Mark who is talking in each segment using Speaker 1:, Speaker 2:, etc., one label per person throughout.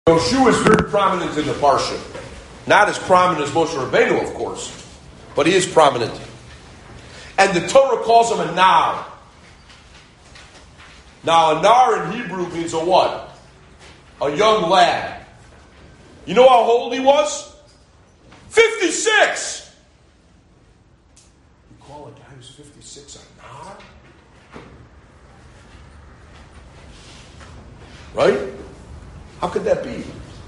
Speaker 1: Yoshua is very prominent in the Parsha. Not as prominent as Moshe Rabbeinu, of course, but he is prominent. And the Torah calls him a nar. Now, a nar in Hebrew means a what? A young lad. You know how old he was? 56! You call a guy who's 56 a nar? Right? How could that be?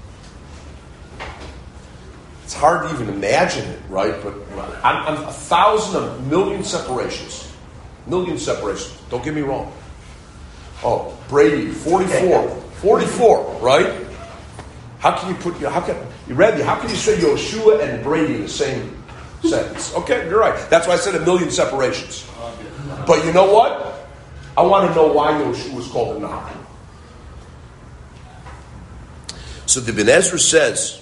Speaker 1: It's hard to even imagine it, right? But I'm 1,000, a million separations. Million separations. Don't get me wrong. Oh, Brady, 44. 44, right? How can you say Yoshua and Brady in the same sentence? Okay, you're right. That's why I said a million separations. But you know what? I want to know why Yoshua is called a nar. So the Ibn Ezra says,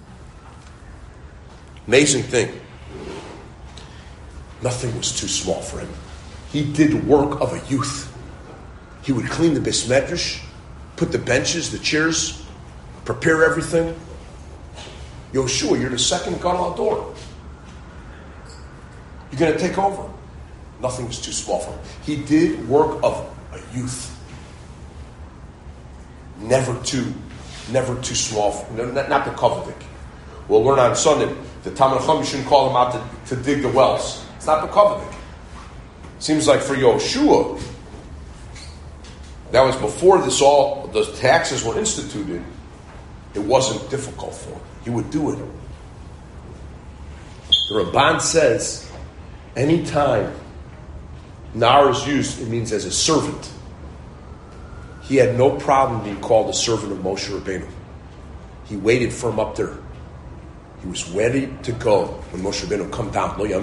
Speaker 1: amazing thing, nothing was too small for him. He did work of a youth. He would clean the Beis Medrash, put the benches, the chairs, prepare everything. Yoshua, you're the second Gadol Hador. You're going to take over. Nothing was too small for him. He did work of a youth. Never too small, not the coveting. We'll learn on Sunday, the Talmud Chacham, you shouldn't call him out to dig the wells. It's not the coveting. Seems like for Yoshua, that was before the taxes were instituted, it wasn't difficult for him. He would do it. The Ramban says, anytime nar is used, it means as a servant. He had no problem being called a servant of Moshe Rabbeinu. He waited for him up there. He was ready to go when Moshe Rabbeinu come down. You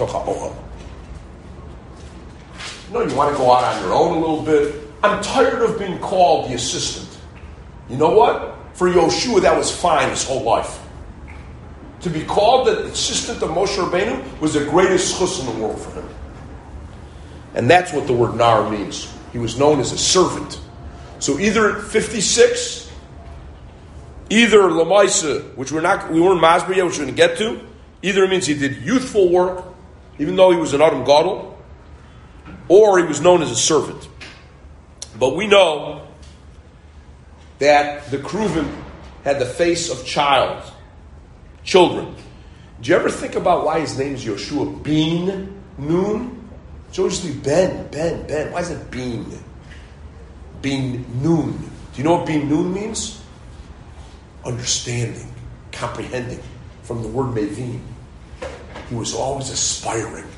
Speaker 1: want to go out on your own a little bit. I'm tired of being called the assistant. You know what? For Yoshua, that was fine his whole life. To be called the assistant of Moshe Rabbeinu was the greatest chus in the world for him. And that's what the word nar means. He was known as a servant. So either 56, either Lamaisa, which we weren't Masber yet, which we're going to get to, either it means he did youthful work, even though he was an Adam Gadol, or he was known as a servant. But we know that the Kruvim had the face of children. Did you ever think about why his name is Yoshua? Bean, Nun? It's usually Ben. Why is it Bean? Bin Nun. Do you know what Bin Nun means? Understanding, comprehending, from the word Mevin. He was always aspiring.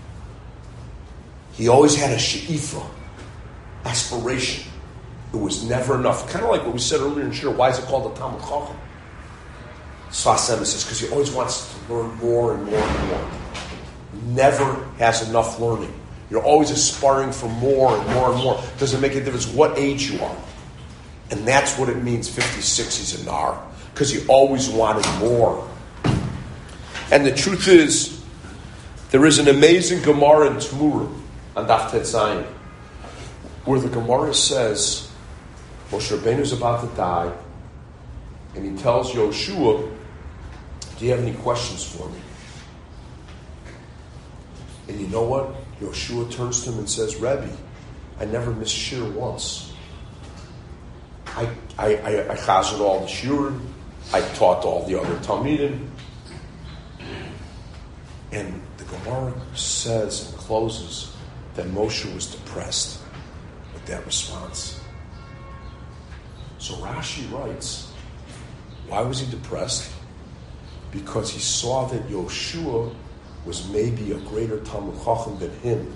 Speaker 1: He always had a she'ifa, aspiration. It was never enough. Kind of like what we said earlier in Shir. Why is it called the Talmud Chacham? Sfas Emes, because he always wants to learn more and more and more. Never has enough learning. You're always aspiring for more and more and more. Doesn't make a difference what age you are. And that's what it means, 56, he's a nar. Because he always wanted more. And the truth is, there is an amazing Gemara in Tmura on Daf Tet Zayin, where the Gemara says, Moshe Rabbeinu is about to die, and he tells Yoshua, do you have any questions for me? And you know what? Yoshua turns to him and says, Rebbe, I never missed shir once. I chazered all the shiurim. I taught all the other talmidim. And the Gemara says and closes that Moshe was depressed with that response. So Rashi writes, why was he depressed? Because he saw that Yoshua was maybe a greater Talmud Chacham than him.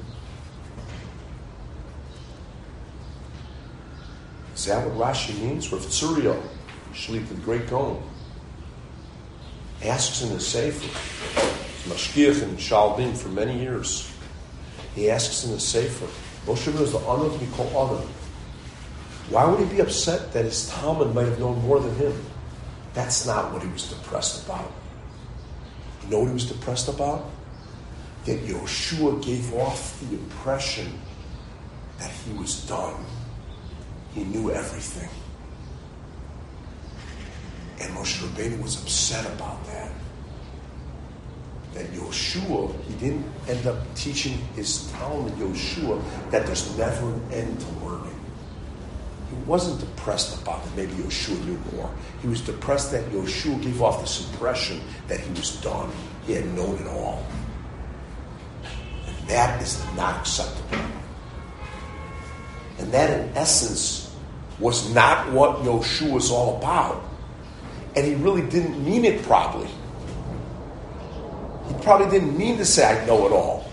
Speaker 1: Is that what Rashi means? Rav Tzuriel, Shlit, the great Gaon, asks in the Sefer, Mashgiach in Shalbim for many years, he asks in the Sefer, Moshe Rabbeinu is the Anod Mikol Adam. Why would he be upset that his Talmud might have known more than him? That's not what he was depressed about. You know what he was depressed about? That Yoshua gave off the impression that he was done. He knew everything. And Moshe Rabbeinu was upset about that. That Yoshua, he didn't end up teaching his Talmud, Yoshua, that there's never an end to learning. He wasn't depressed about it. Maybe Yoshua knew more. He was depressed that Yoshua gave off this impression that he was done. He had known it all. And that is not acceptable. And that, in essence, was not what Yoshua was all about. And he really didn't mean it, probably. He probably didn't mean to say, I know it all.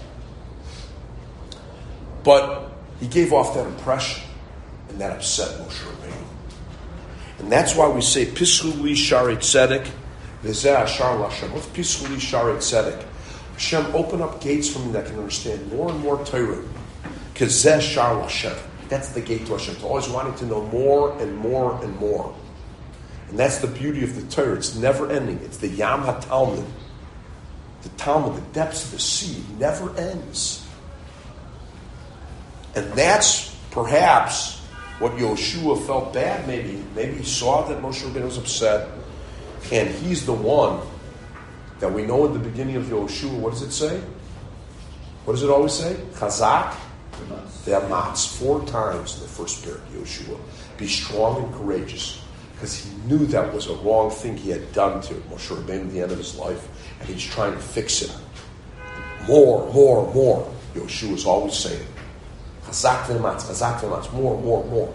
Speaker 1: But he gave off that impression, and that upset Moshe Rabbeinu. And that's why we say, Pischu li Shari Tzedek, v'zeh ashar l'Hashem. What's Pischu li Shari Tzedek? Hashem, open up gates for me that I can understand more and more Torah. Because zeh shar l'Hashem. That's the gate to Hashem, to always wanting to know more and more and more. And that's the beauty of the Torah. It's never ending. It's the Yam HaTalmud. The Talmud, the depths of the sea, never ends. And that's perhaps what Yoshua felt bad, maybe. Maybe he saw that Moshe Rabbeinu was upset. And he's the one that we know at the beginning of Yoshua. What does it say? What does it always say? Chazak ve'amatz. 4 times in the first period, Yoshua. Be strong and courageous. Because he knew that was a wrong thing he had done to Moshe Rabbeinu at the end of his life. And he's trying to fix it. More. Yoshua is always saying, Chazak ve'amatz, more.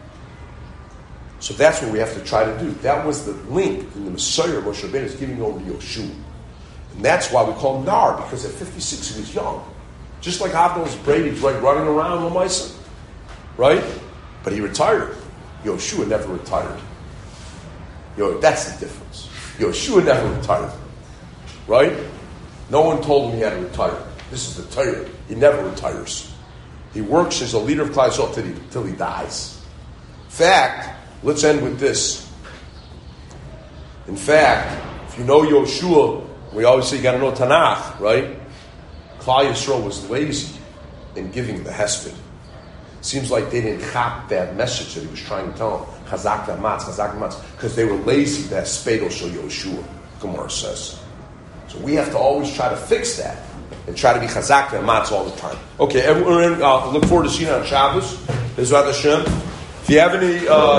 Speaker 1: So that's what we have to try to do. That was the link in the Messiah Moshe Rabbeinu is giving over to Yoshua. And that's why we call him Nar, because at 56 he was young. Just like Avnon's Brady, right, running around Lamaisa. Right? But he retired. Yoshua never retired. That's the difference. Yoshua never retired. Right? No one told him he had to retire. This is the Torah. He never retires. He works as a leader of Klal Yisrael till he dies. In fact, let's end with this. In fact, if you know Yoshua, we always say you got to know Tanakh, right? Klal Yisrael was lazy in giving the Hesped. Seems like they didn't chop that message that he was trying to tell them. Chazak v'amatz. Because they were lazy, that Spedel shel Yoshua, Gemara says. So we have to always try to fix that and try to be chazak v'amatz all the time. Okay, everyone, look forward to seeing you on Shabbos. Bezrat Hashem. If you have any